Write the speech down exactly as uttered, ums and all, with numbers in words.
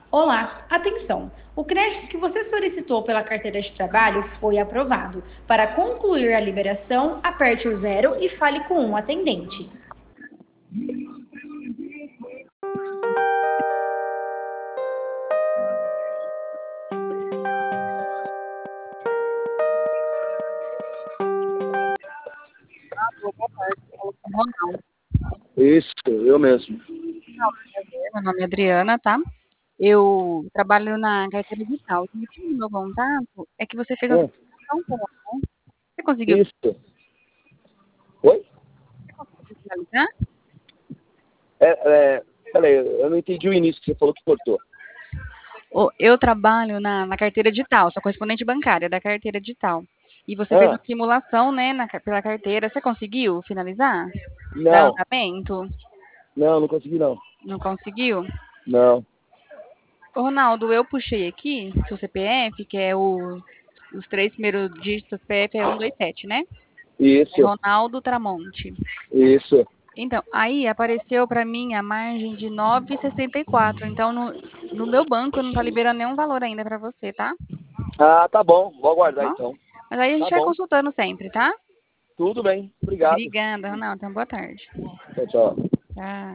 Olá, atenção! O crédito que você solicitou pela carteira de trabalho foi aprovado. Para concluir a liberação, aperte o zero e fale com um atendente. Alô, boa tarde. Fala com o Ronaldo. Isso, eu mesmo. Prazer, meu nome é Adriana, tá? Eu trabalho na carteira digital. O motivo do meu contato é que você fez uma É, solicitação pela né? Você conseguiu, isso. Oi? você conseguiu finalizar? É, é, peraí, eu não entendi o início que você falou que cortou. Ô, Eu trabalho na, na carteira digital, sou correspondente bancária da carteira digital. E você fez uma Ah, simulação, né, na ca- pela carteira. Você conseguiu finalizar? Dar não, andamento? não, não consegui não. Não conseguiu? Não, Ô, Ronaldo, eu puxei aqui seu C P F, que é o, os três primeiros dígitos do C P F é um dois sete, né? É isso, Ronaldo Tramonte. isso. Então, aí apareceu para mim a margem de nove vírgula sessenta e quatro. Então, no, no meu banco não tá liberando nenhum valor ainda para você, tá? Ah, tá bom, vou Tá aguardar bom? então. Mas aí a Tá gente vai bom, consultando sempre, tá? tudo bem, obrigado. Obrigada, Ronaldo. Então, boa tarde. Tchau, tchau. Tchau.